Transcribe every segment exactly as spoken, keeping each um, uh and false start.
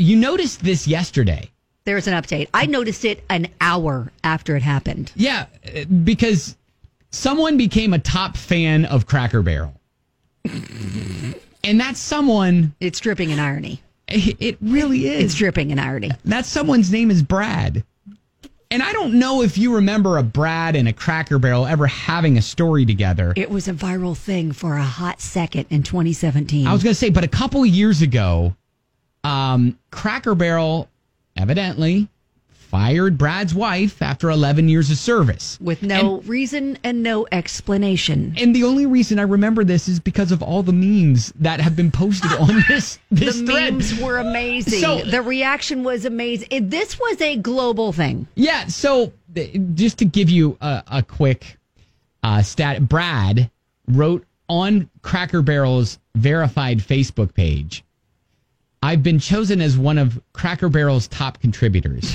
you noticed this yesterday. There's an update. I noticed it an hour after it happened. Yeah, because someone became a top fan of Cracker Barrel. And that's someone... It's dripping in irony. It really is. It's dripping in irony. That someone's name is Brad. And I don't know if you remember a Brad and a Cracker Barrel ever having a story together. It was a viral thing for a hot second in twenty seventeen. I was going to say, but a couple years ago, um, Cracker Barrel evidently fired Brad's wife after eleven years of service. With no and, reason and no explanation. And the only reason I remember this is because of all the memes that have been posted on this, this the thread. The memes were amazing. So, the reaction was amazing. It, this was a global thing. Yeah, so just to give you a, a quick uh, stat, Brad wrote on Cracker Barrel's verified Facebook page, I've been chosen as one of Cracker Barrel's top contributors.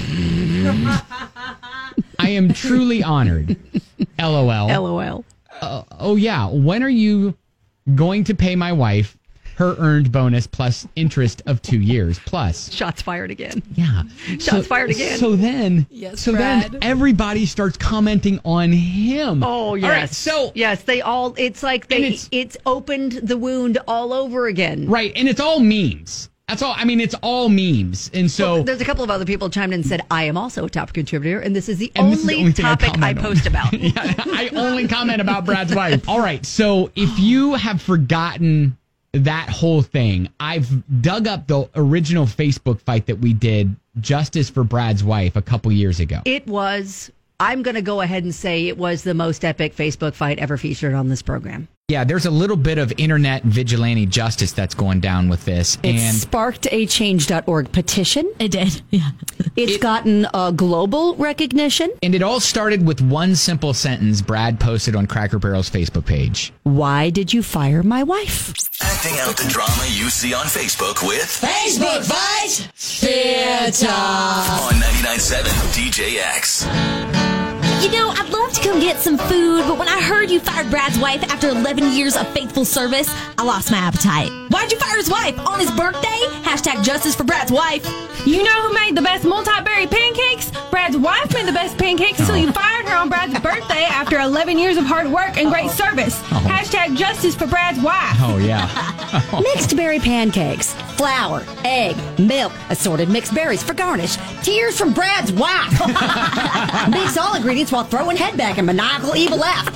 I am truly honored. LOL. LOL. Uh, oh, yeah. When are you going to pay my wife her earned bonus plus interest of two years plus? Shots fired again. Yeah. Shots so, fired again. So then, yes, so Brad. then everybody starts commenting on him. Oh, yes. All right, so yes, they all, it's like they, it's, it's opened the wound all over again. Right. And it's all memes. That's all. I mean, it's all memes. And so well, there's a couple of other people chimed in and said, I am also a top contributor. And this is the, only, is the only topic I, I post about. yeah, I only comment about Brad's wife. All right. So if you have forgotten that whole thing, I've dug up the original Facebook fight that we did, Justice for Brad's Wife, a couple years ago. It was, I'm going to go ahead and say it was the most epic Facebook fight ever featured on this program. Yeah, there's a little bit of internet vigilante justice that's going down with this. It and sparked a change dot org petition. It did, yeah. It's it, gotten a global recognition. And it all started with one simple sentence Brad posted on Cracker Barrel's Facebook page. Why did you fire my wife? Acting out the drama you see on Facebook with Facebook Fight Theater on ninety-nine point seven D J X. You know, I'd love to come get some food, but when I heard you fired Brad's wife after eleven years of faithful service, I lost my appetite. Why'd you fire his wife on his birthday? Hashtag justice for Brad's wife. You know who made the best multi-berry pancakes? Brad's wife made the best pancakes until you fired her on Brad's birthday after eleven years of hard work and great service. Oh. Hashtag justice for Brad's wife. Oh, yeah. Mixed berry pancakes, flour, egg, milk, assorted mixed berries for garnish, tears from Brad's wife. Mix all ingredients while throwing head back and maniacal evil laugh.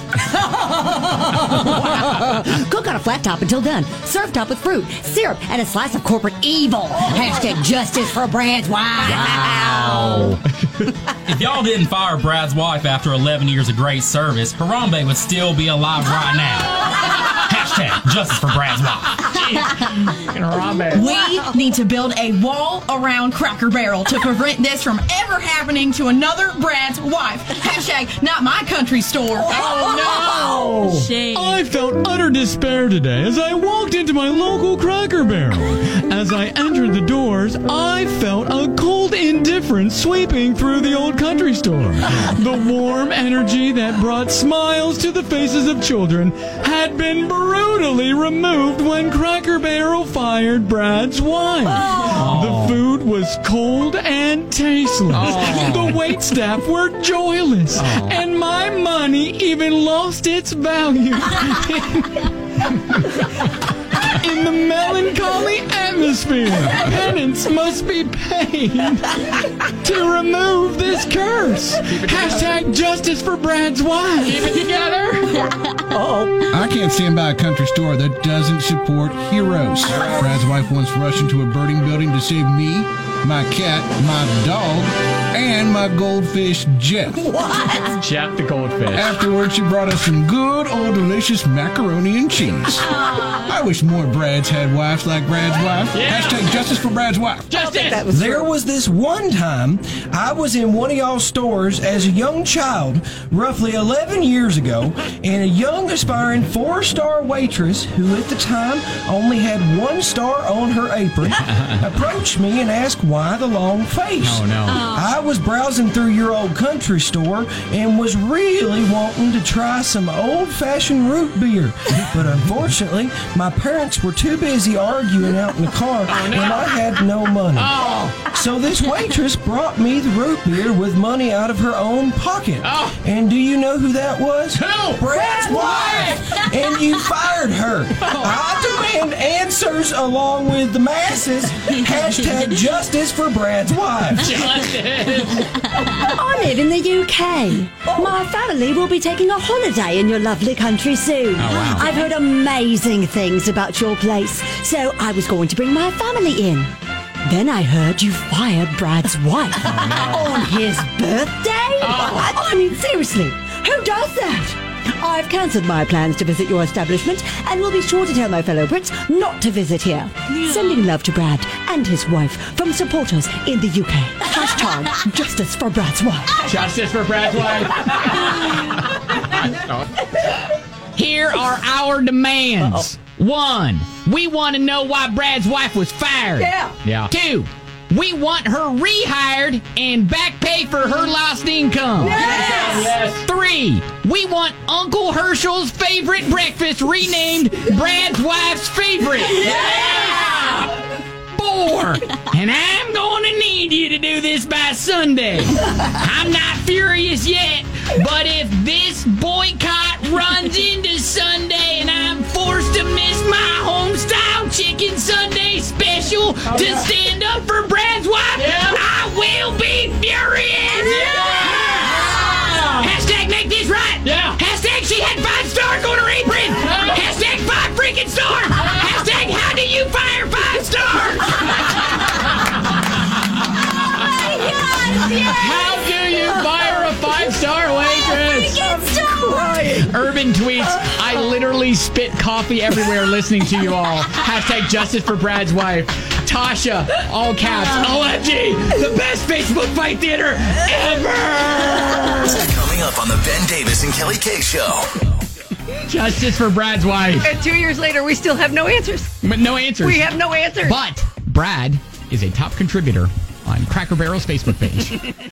Cook on a flat top until done. Serve top with fruit, syrup, and a slice of corporate evil. Hashtag justice for Brad's wife. Wow. If y'all didn't fire Brad's wife after eleven years of great service, Harambe would still be alive right now. Hashtag justice for Brad's wife. We need to build a wall around Cracker Barrel to prevent this from ever happening to another Brad's wife. Hashtag not my country store. Oh, no! Shame. I felt utter despair today as I walked into my local Cracker Barrel. As I entered the doors, I felt a cold indifference sweeping through the old country store. The warm energy that brought smiles to the faces of children had been brutally removed when Cracker Barrel fired Brad's wife. Oh. The food was cold and tasteless. Oh. The wait staff were joyless. Oh. And my money even lost its value. In the melancholy atmosphere, penance must be paid to remove this curse. Hashtag justice for Brad's wife. Keep it together. Oh. I can't stand by a country store that doesn't support heroes. Brad's wife once rushed into a burning building to save me, my cat, my dog, and my goldfish, Jeff. What? Jeff the goldfish. Afterwards, she brought us some good old delicious macaroni and cheese. I wish more Brads had wives like Brad's wife. Yeah. Hashtag justice for Brad's wife. Justice. Was there was this one time I was in one of y'all's stores as a young child, roughly eleven years ago, and a young aspiring four-star waitress, who at the time only had one star on her apron, approached me and asked why the long face. Oh, no. I was browsing through your old country store and was really wanting to try some old-fashioned root beer. But unfortunately, my parents were too busy arguing out in the car, oh, no. and I had no money. Oh. So this waitress brought me the root beer with money out of her own pocket. Oh. And do you know who that was? Who? Brad's wife! And you fired her. I demand answers along with the masses. Hashtag justice for Brad's wife. I live in the U K. My family will be taking a holiday in your lovely country soon. Oh, wow. I've heard amazing things about your place, so I was going to bring my family in. Then I heard you fired Brad's wife on his birthday? I mean, seriously, who does that? I've cancelled my plans to visit your establishment and will be sure to tell my fellow Brits not to visit here. Sending love to Brad and his wife from supporters in the U K. Hashtag justice for Brad's wife. Justice for Brad's wife. Here are our demands. Uh-oh. One, we want to know why Brad's wife was fired. Yeah. Yeah. Two, we want her rehired and back pay for her lost income. Yes! Yes. Three, we want Uncle Herschel's favorite breakfast renamed Brad's wife's favorite. Yeah! Four, and I'm going to need you to do this by Sunday. I'm not furious yet, but if this boycott runs into Sunday and I'm forced to miss my home-style chicken Sunday special oh, to yeah. stand up for Brad's wife, yeah. I will be furious. Yeah. Hashtag make this right. Yeah. Hashtag she had five stars on her apron. Yeah. Hashtag five freaking stars. Yeah. Hashtag how do you fire five stars? Yes. How do you fire a five-star waitress? Urban tweets, I literally spit coffee everywhere listening to you all. Hashtag justice for Brad's wife. Tasha, all caps, O M G, the best Facebook fight theater ever! Coming up on the Ben Davis and Kelly K Show. Justice for Brad's wife. And two years later, we still have no answers. But no answers. We have no answers. But Brad is a top contributor on Cracker Barrel's Facebook page.